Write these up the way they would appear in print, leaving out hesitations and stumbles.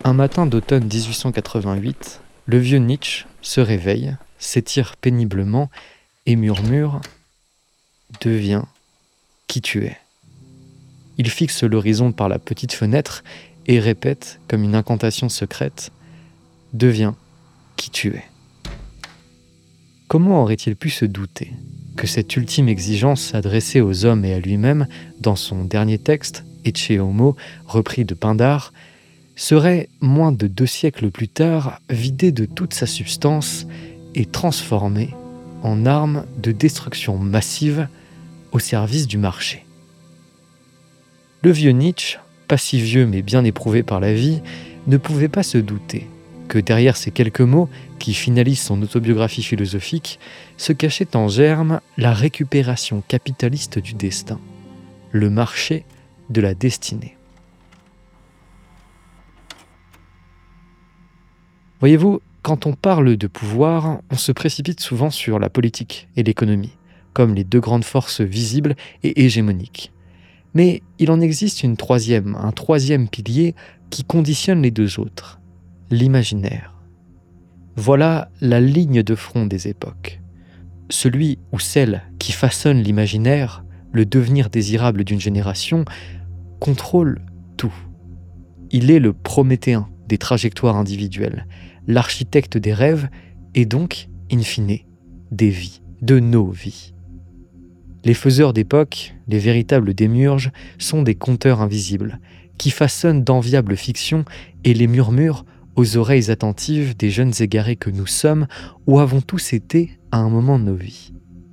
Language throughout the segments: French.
Un matin d'automne 1888, le vieux Nietzsche se réveille, s'étire péniblement et murmure « Deviens qui tu es ». Il fixe l'horizon par la petite fenêtre et répète, comme une incantation secrète, « Deviens qui tu es ». Comment aurait-il pu se douter que cette ultime exigence adressée aux hommes et à lui-même dans son dernier texte, Ecce Homo, repris de Pindare, serait, moins de 2 siècles plus tard, vidée de toute sa substance et transformée en arme de destruction massive au service du marché. Le vieux Nietzsche, pas si vieux mais bien éprouvé par la vie, ne pouvait pas se douter que derrière ces quelques mots qui finalisent son autobiographie philosophique se cachait en germe la récupération capitaliste du destin, le marché de la destinée. Voyez-vous, quand on parle de pouvoir, on se précipite souvent sur la politique et l'économie, comme les 2 grandes forces visibles et hégémoniques. Mais il en existe un troisième pilier qui conditionne les 2 autres, l'imaginaire. Voilà la ligne de front des époques. Celui ou celle qui façonne l'imaginaire, le devenir désirable d'une génération, contrôle tout. Il est le prométhéen des trajectoires individuelles, l'architecte des rêves et donc, in fine, des vies, de nos vies. Les faiseurs d'époque, les véritables démiurges, sont des conteurs invisibles, qui façonnent d'enviables fictions et les murmurent aux oreilles attentives des jeunes égarés que nous sommes ou avons tous été à un moment de nos vies.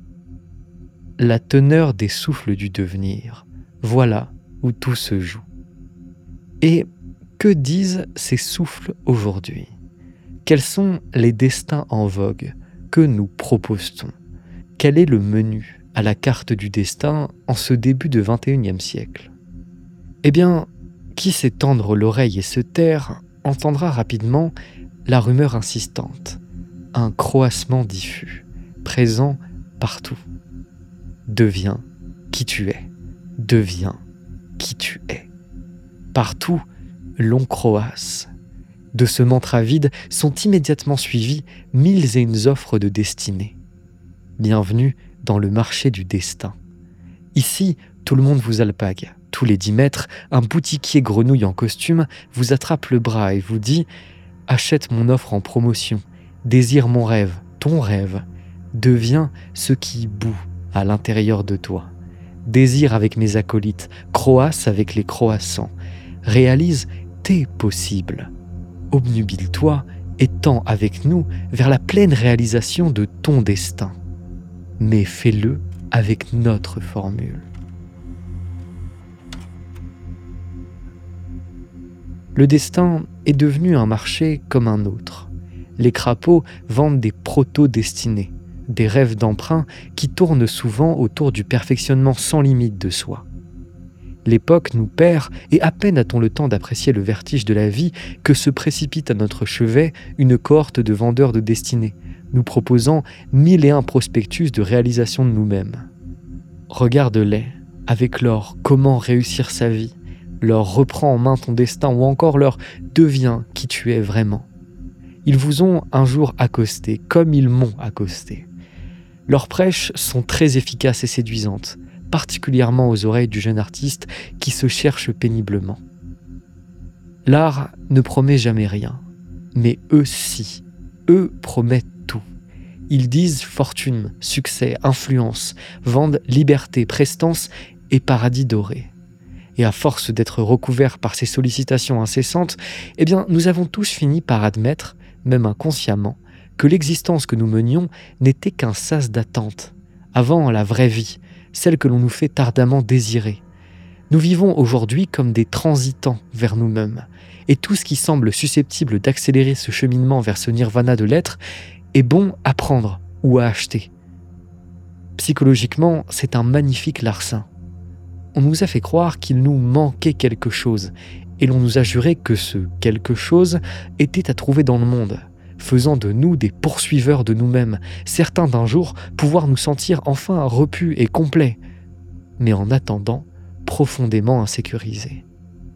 La teneur des souffles du devenir, voilà où tout se joue. Et que disent ces souffles aujourd'hui ? Quels sont les destins en vogue que nous propose-t-on ? Quel est le menu à la carte du destin en ce début de XXIe siècle ? Eh bien, qui sait tendre l'oreille et se taire entendra rapidement la rumeur insistante, un croassement diffus, présent partout. Deviens qui tu es, deviens qui tu es. Partout, l'on croasse. De ce mantra vide sont immédiatement suivies 1001 offres de destinée. Bienvenue dans le marché du destin. Ici, tout le monde vous alpague. Tous les 10 mètres, un boutiquier grenouille en costume vous attrape le bras et vous dit « Achète mon offre en promotion, désire mon rêve, ton rêve, deviens ce qui bout à l'intérieur de toi. Désire avec mes acolytes, croasse avec les croissants, réalise tes possibles. Obnubile-toi et tends avec nous vers la pleine réalisation de ton destin. Mais fais-le avec notre formule. » Le destin est devenu un marché comme un autre. Les crapauds vendent des proto-destinées, des rêves d'emprunt qui tournent souvent autour du perfectionnement sans limite de soi. L'époque nous perd et à peine a-t-on le temps d'apprécier le vertige de la vie que se précipite à notre chevet une cohorte de vendeurs de destinées, nous proposant 1001 prospectus de réalisation de nous-mêmes. Regarde-les, avec leur « Comment réussir sa vie ?» leur « Reprends en main ton destin » ou encore leur « Deviens qui tu es vraiment ». Ils vous ont un jour accosté, comme ils m'ont accosté. Leurs prêches sont très efficaces et séduisantes, particulièrement aux oreilles du jeune artiste qui se cherche péniblement. L'art ne promet jamais rien, mais eux si, eux promettent tout. Ils disent fortune, succès, influence, vendent liberté, prestance et paradis doré. Et à force d'être recouverts par ces sollicitations incessantes, eh bien, nous avons tous fini par admettre, même inconsciemment, que l'existence que nous menions n'était qu'un sas d'attente, avant la vraie vie, celle que l'on nous fait ardemment désirer. Nous vivons aujourd'hui comme des transitants vers nous-mêmes, et tout ce qui semble susceptible d'accélérer ce cheminement vers ce nirvana de l'être est bon à prendre ou à acheter. Psychologiquement, c'est un magnifique larcin. On nous a fait croire qu'il nous manquait quelque chose, et l'on nous a juré que ce quelque chose était à trouver dans le monde, faisant de nous des poursuiveurs de nous-mêmes, certains d'un jour pouvoir nous sentir enfin repus et complets, mais en attendant, profondément insécurisés.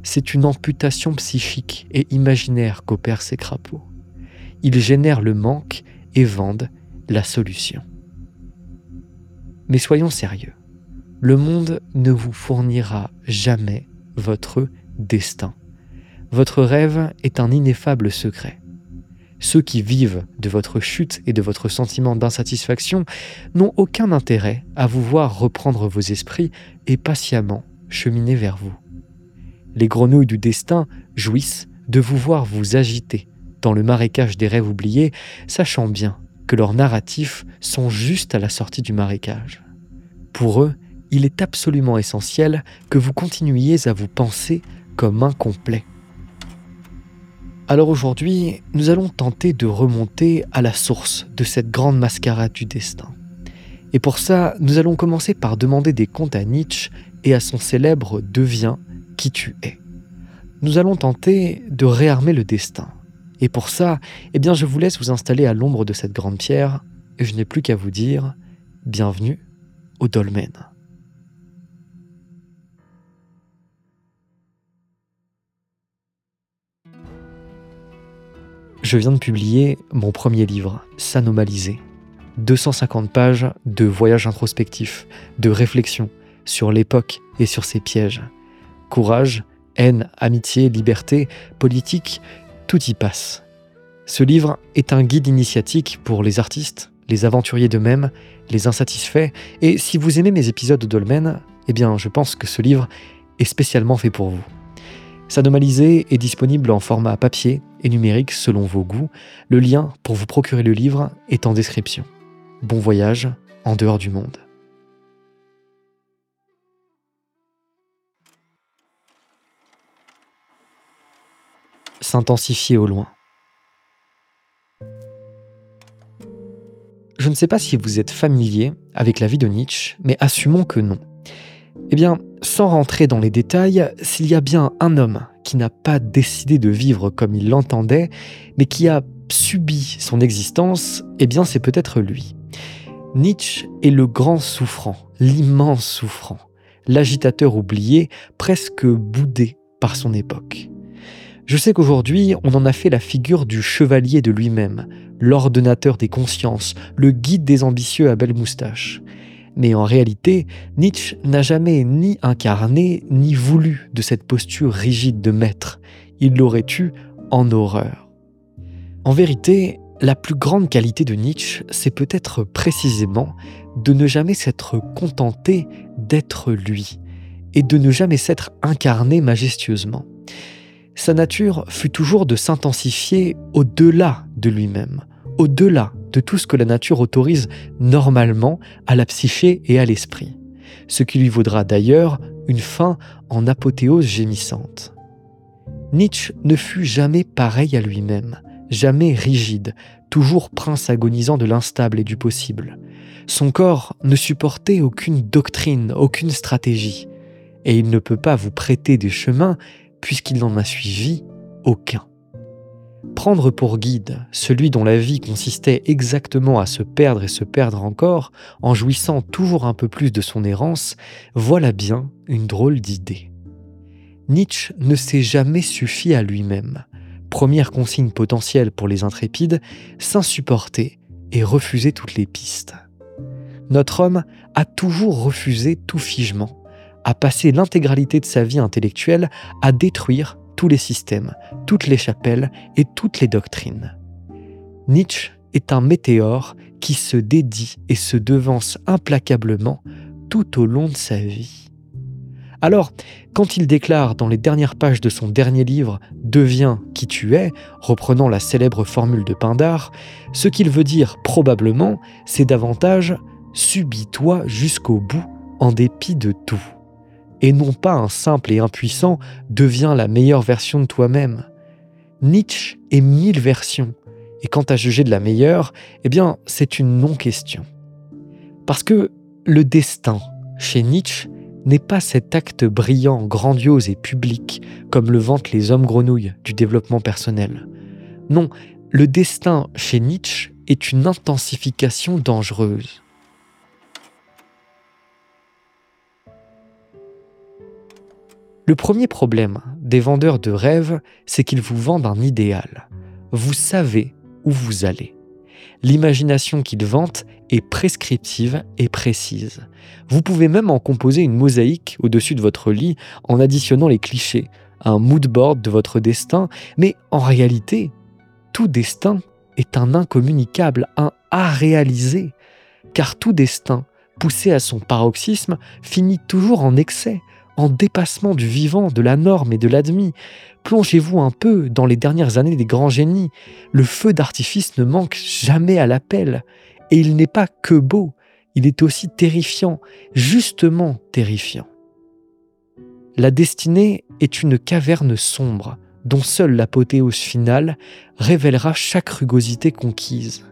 c'est une amputation psychique et imaginaire qu'opèrent ces crapauds. Ils génèrent le manque et vendent la solution. Mais soyons sérieux, le monde ne vous fournira jamais votre destin. Votre rêve est un ineffable secret. Ceux qui vivent de votre chute et de votre sentiment d'insatisfaction n'ont aucun intérêt à vous voir reprendre vos esprits et patiemment cheminer vers vous. Les grenouilles du destin jouissent de vous voir vous agiter dans le marécage des rêves oubliés, sachant bien que leurs narratifs sont juste à la sortie du marécage. Pour eux, il est absolument essentiel que vous continuiez à vous penser comme incomplet. Alors aujourd'hui, nous allons tenter de remonter à la source de cette grande mascarade du destin. Et pour ça, nous allons commencer par demander des comptes à Nietzsche et à son célèbre « Deviens qui tu es ». Nous allons tenter de réarmer le destin. Et pour ça, je vous laisse vous installer à l'ombre de cette grande pierre et je n'ai plus qu'à vous dire « Bienvenue au dolmen ». Je viens de publier mon premier livre, S'anomaliser. 250 pages de voyage introspectif, de réflexion sur l'époque et sur ses pièges. Courage, haine, amitié, liberté, politique, tout y passe. Ce livre est un guide initiatique pour les artistes, les aventuriers d'eux-mêmes, les insatisfaits, et si vous aimez mes épisodes de Dolmen, je pense que ce livre est spécialement fait pour vous. S'anomaliser est disponible en format papier et numérique selon vos goûts. Le lien pour vous procurer le livre est en description. Bon voyage en dehors du monde. S'intensifier au loin. Je ne sais pas si vous êtes familier avec la vie de Nietzsche, mais assumons que non. Sans rentrer dans les détails, s'il y a bien un homme qui n'a pas décidé de vivre comme il l'entendait, mais qui a subi son existence, c'est peut-être lui. Nietzsche est le grand souffrant, l'immense souffrant, l'agitateur oublié, presque boudé par son époque. Je sais qu'aujourd'hui, on en a fait la figure du chevalier de lui-même, l'ordonnateur des consciences, le guide des ambitieux à belle moustache. Mais en réalité, Nietzsche n'a jamais ni incarné ni voulu de cette posture rigide de maître. Il l'aurait eue en horreur. En vérité, la plus grande qualité de Nietzsche, c'est peut-être précisément de ne jamais s'être contenté d'être lui et de ne jamais s'être incarné majestueusement. Sa nature fut toujours de s'intensifier au-delà de lui-même, au-delà de tout ce que la nature autorise normalement à la psyché et à l'esprit, ce qui lui vaudra d'ailleurs une fin en apothéose gémissante. Nietzsche ne fut jamais pareil à lui-même, jamais rigide, toujours prince agonisant de l'instable et du possible. Son corps ne supportait aucune doctrine, aucune stratégie, et il ne peut pas vous prêter des chemins puisqu'il n'en a suivi aucun. Prendre pour guide celui dont la vie consistait exactement à se perdre et se perdre encore, en jouissant toujours un peu plus de son errance, voilà bien une drôle d'idée. Nietzsche ne s'est jamais suffi à lui-même. Première consigne potentielle pour les intrépides, s'insupporter et refuser toutes les pistes. Notre homme a toujours refusé tout figement, a passé l'intégralité de sa vie intellectuelle à détruire tous les systèmes, toutes les chapelles et toutes les doctrines. Nietzsche est un météore qui se dédie et se devance implacablement tout au long de sa vie. Alors, quand il déclare dans les dernières pages de son dernier livre « Deviens qui tu es », reprenant la célèbre formule de Pindare, ce qu'il veut dire probablement, c'est davantage « subis-toi jusqu'au bout en dépit de tout ». Et non pas un simple et impuissant « deviens la meilleure version de toi-même ». Nietzsche est 1000 versions, et quant à juger de la meilleure, c'est une non-question. Parce que le destin, chez Nietzsche, n'est pas cet acte brillant, grandiose et public, comme le vantent les hommes grenouilles du développement personnel. Non, le destin, chez Nietzsche, est une intensification dangereuse. Le premier problème des vendeurs de rêves, c'est qu'ils vous vendent un idéal. Vous savez où vous allez. L'imagination qu'ils vantent est prescriptive et précise. Vous pouvez même en composer une mosaïque au-dessus de votre lit en additionnant les clichés, un mood board de votre destin, mais en réalité, tout destin est un incommunicable, un à réaliser, car tout destin, poussé à son paroxysme, finit toujours en excès, en dépassement du vivant, de la norme et de l'admis. Plongez-vous un peu dans les dernières années des grands génies. Le feu d'artifice ne manque jamais à l'appel. Et il n'est pas que beau, il est aussi terrifiant, justement terrifiant. La destinée est une caverne sombre, dont seule l'apothéose finale révélera chaque rugosité conquise.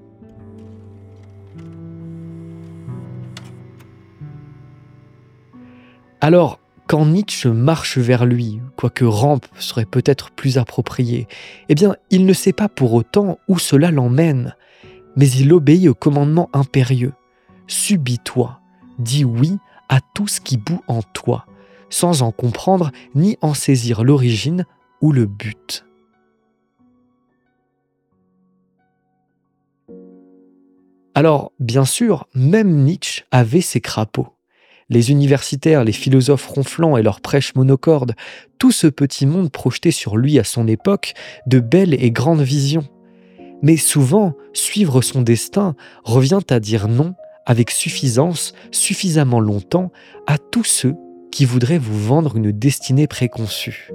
Alors, quand Nietzsche marche vers lui, quoique rampe serait peut-être plus approprié, eh bien, il ne sait pas pour autant où cela l'emmène, mais il obéit au commandement impérieux. Subis-toi, dis oui à tout ce qui bout en toi, sans en comprendre ni en saisir l'origine ou le but. Alors, bien sûr, même Nietzsche avait ses crapauds. Les universitaires, les philosophes ronflants et leurs prêches monocordes, tout ce petit monde projeté sur lui à son époque de belles et grandes visions. Mais souvent, suivre son destin revient à dire non avec suffisance, suffisamment longtemps, à tous ceux qui voudraient vous vendre une destinée préconçue.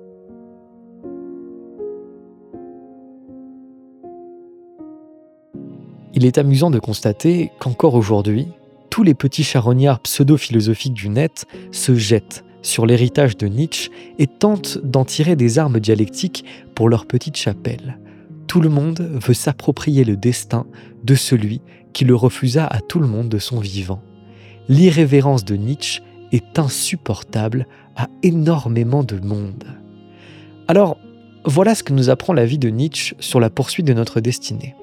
Il est amusant de constater qu'encore aujourd'hui, tous les petits charognards pseudo-philosophiques du net se jettent sur l'héritage de Nietzsche et tentent d'en tirer des armes dialectiques pour leur petite chapelle. Tout le monde veut s'approprier le destin de celui qui le refusa à tout le monde de son vivant. L'irrévérence de Nietzsche est insupportable à énormément de monde. Alors, voilà ce que nous apprend la vie de Nietzsche sur la poursuite de notre destinée.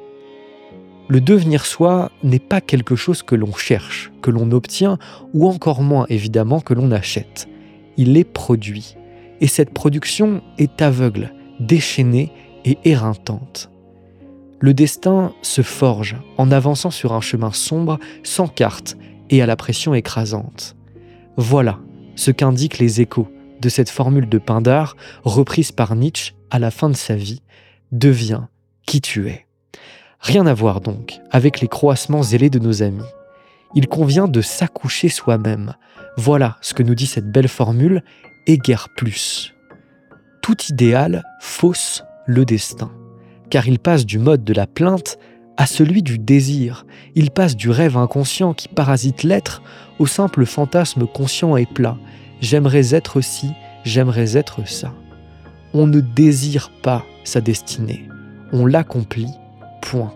Le devenir soi n'est pas quelque chose que l'on cherche, que l'on obtient, ou encore moins évidemment que l'on achète. Il est produit. Et cette production est aveugle, déchaînée et éreintante. Le destin se forge en avançant sur un chemin sombre, sans carte et à la pression écrasante. Voilà ce qu'indiquent les échos de cette formule de Pindare, reprise par Nietzsche à la fin de sa vie. Deviens qui tu es. Rien à voir donc avec les croassements zélés de nos amis. Il convient de s'accoucher soi-même. Voilà ce que nous dit cette belle formule, et guère plus. Tout idéal fausse le destin, car il passe du mode de la plainte à celui du désir. Il passe du rêve inconscient qui parasite l'être au simple fantasme conscient et plat. J'aimerais être ci, j'aimerais être ça. On ne désire pas sa destinée, on l'accomplit. Point.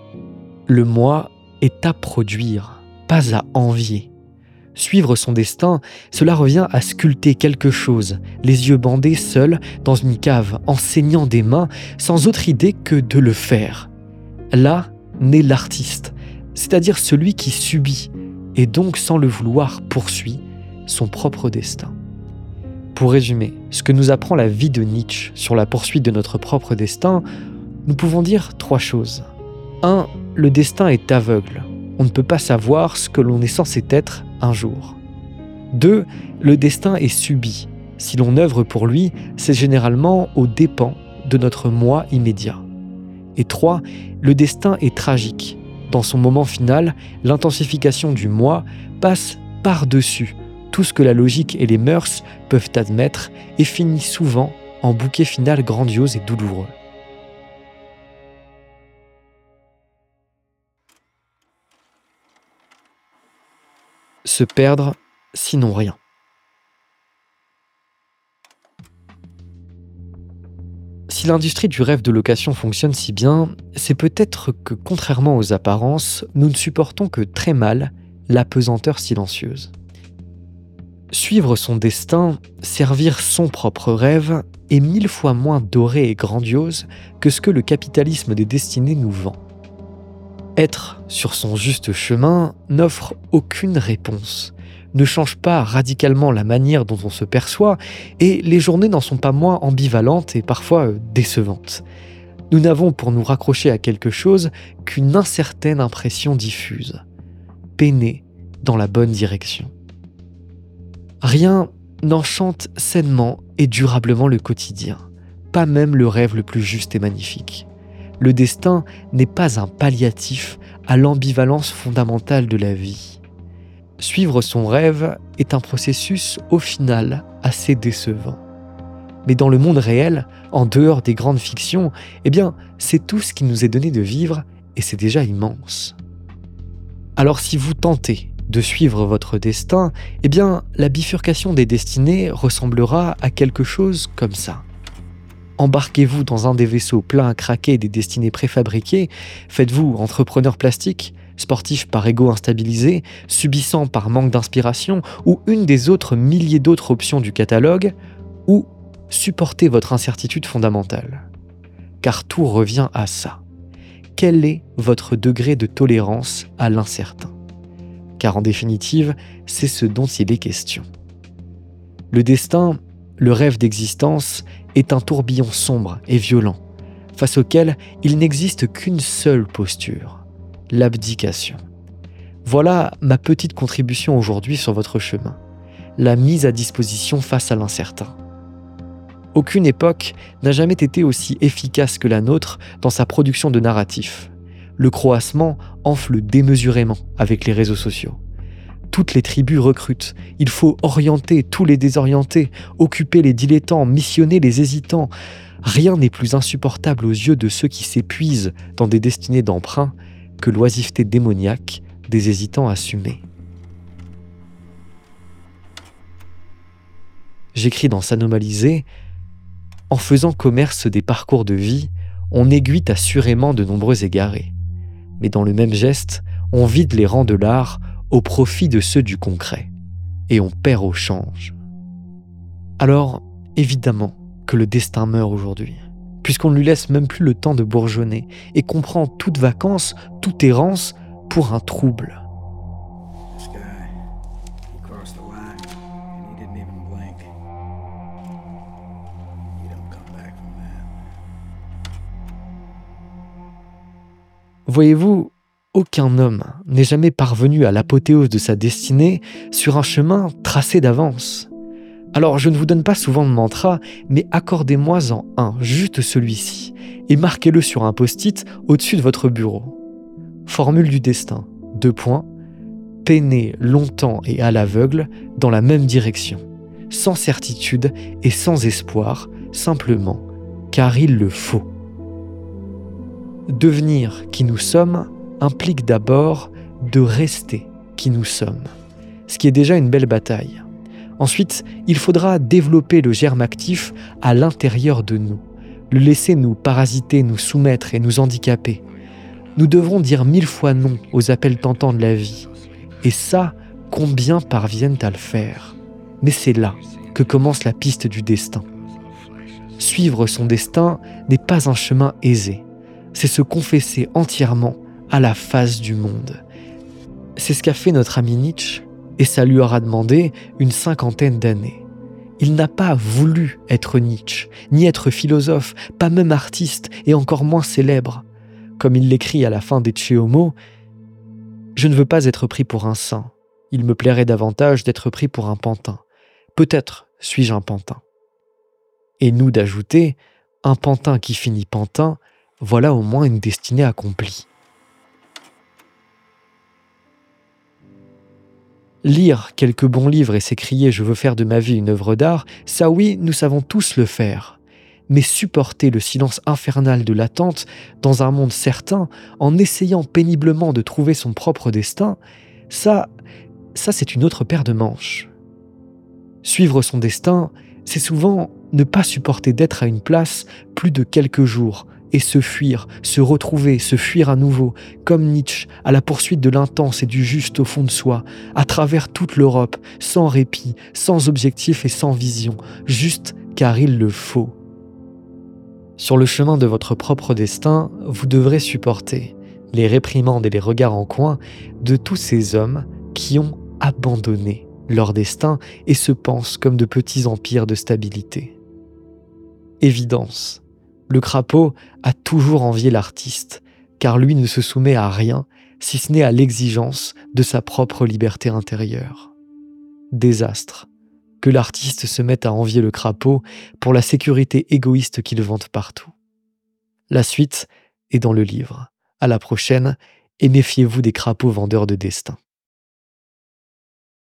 Le moi est à produire, pas à envier. Suivre son destin, cela revient à sculpter quelque chose, les yeux bandés seuls dans une cave, en saignant des mains, sans autre idée que de le faire. Là naît l'artiste, c'est-à-dire celui qui subit, et donc sans le vouloir poursuit son propre destin. Pour résumer, ce que nous apprend la vie de Nietzsche sur la poursuite de notre propre destin, nous pouvons dire 3 choses. 1. Le destin est aveugle. On ne peut pas savoir ce que l'on est censé être un jour. 2. Le destin est subi. Si l'on œuvre pour lui, c'est généralement aux dépens de notre moi immédiat. Et 3. Le destin est tragique. Dans son moment final, l'intensification du moi passe par-dessus tout ce que la logique et les mœurs peuvent admettre et finit souvent en bouquet final grandiose et douloureux. Se perdre, sinon rien. Si l'industrie du rêve de location fonctionne si bien, c'est peut-être que, contrairement aux apparences, nous ne supportons que très mal la pesanteur silencieuse. Suivre son destin, servir son propre rêve, est 1000 fois moins doré et grandiose que ce que le capitalisme des destinées nous vend. Être sur son juste chemin n'offre aucune réponse. ne change pas radicalement la manière dont on se perçoit et les journées n'en sont pas moins ambivalentes et parfois décevantes. Nous n'avons pour nous raccrocher à quelque chose qu'une incertaine impression diffuse. Peiner dans la bonne direction. Rien n'enchante sainement et durablement le quotidien, pas même le rêve le plus juste et magnifique. Le destin n'est pas un palliatif à l'ambivalence fondamentale de la vie. Suivre son rêve est un processus au final assez décevant. Mais dans le monde réel, en dehors des grandes fictions, c'est tout ce qui nous est donné de vivre et c'est déjà immense. Alors si vous tentez de suivre votre destin, la bifurcation des destinées ressemblera à quelque chose comme ça. Embarquez-vous dans un des vaisseaux pleins à craquer des destinées préfabriquées, faites-vous entrepreneur plastique, sportif par ego instabilisé, subissant par manque d'inspiration, ou une des autres milliers d'autres options du catalogue, ou supportez votre incertitude fondamentale. Car tout revient à ça. Quel est votre degré de tolérance à l'incertain ? Car en définitive, c'est ce dont il est question. Le destin, le rêve d'existence, est un tourbillon sombre et violent, face auquel il n'existe qu'une seule posture, l'abdication. Voilà ma petite contribution aujourd'hui sur votre chemin, la mise à disposition face à l'incertain. Aucune époque n'a jamais été aussi efficace que la nôtre dans sa production de narratifs. Le croassement enfle démesurément avec les réseaux sociaux. Toutes les tribus recrutent. Il faut orienter tous les désorientés, occuper les dilettants, missionner les hésitants. Rien n'est plus insupportable aux yeux de ceux qui s'épuisent dans des destinées d'emprunt que l'oisiveté démoniaque des hésitants assumés. J'écris dans S'anomaliser, en faisant commerce des parcours de vie, on aiguille assurément de nombreux égarés. Mais dans le même geste, on vide les rangs de l'art au profit de ceux du concret, et on perd au change. Alors, évidemment que le destin meurt aujourd'hui, puisqu'on ne lui laisse même plus le temps de bourgeonner, et qu'on prend toute vacance, toute errance pour un trouble. Voyez-vous, aucun homme n'est jamais parvenu à l'apothéose de sa destinée sur un chemin tracé d'avance. Alors je ne vous donne pas souvent de mantra, mais accordez-moi-en un, juste celui-ci, et marquez-le sur un post-it au-dessus de votre bureau. Formule du destin, : peiner longtemps et à l'aveugle dans la même direction, sans certitude et sans espoir, simplement, car il le faut. Devenir qui nous sommes implique d'abord de rester qui nous sommes, ce qui est déjà une belle bataille. Ensuite, il faudra développer le germe actif à l'intérieur de nous, le laisser nous parasiter, nous soumettre et nous handicaper. Nous devrons dire 1000 fois non aux appels tentants de la vie. Et ça, combien parviennent à le faire ? Mais c'est là que commence la piste du destin. Suivre son destin n'est pas un chemin aisé. C'est se confesser entièrement à la face du monde. C'est ce qu'a fait notre ami Nietzsche, et ça lui aura demandé une 50aine d'années. Il n'a pas voulu être Nietzsche, ni être philosophe, pas même artiste, et encore moins célèbre. Comme il l'écrit à la fin d'Ecce Homo, « Je ne veux pas être pris pour un saint. Il me plairait davantage d'être pris pour un pantin. Peut-être suis-je un pantin. » Et nous d'ajouter, un pantin qui finit pantin, voilà au moins une destinée accomplie. Lire quelques bons livres et s'écrier « je veux faire de ma vie une œuvre d'art », ça oui, nous savons tous le faire. Mais supporter le silence infernal de l'attente dans un monde certain, en essayant péniblement de trouver son propre destin, ça c'est une autre paire de manches. Suivre son destin, c'est souvent ne pas supporter d'être à une place plus de quelques jours, et se fuir, se retrouver, se fuir à nouveau, comme Nietzsche, à la poursuite de l'intense et du juste au fond de soi, à travers toute l'Europe, sans répit, sans objectif et sans vision, juste car il le faut. Sur le chemin de votre propre destin, vous devrez supporter les réprimandes et les regards en coin de tous ces hommes qui ont abandonné leur destin et se pensent comme de petits empires de stabilité. Évidence. Le crapaud a toujours envié l'artiste, car lui ne se soumet à rien si ce n'est à l'exigence de sa propre liberté intérieure. Désastre. Que l'artiste se mette à envier le crapaud pour la sécurité égoïste qu'il vante partout. La suite est dans le livre. À la prochaine, et méfiez-vous des crapauds vendeurs de destin.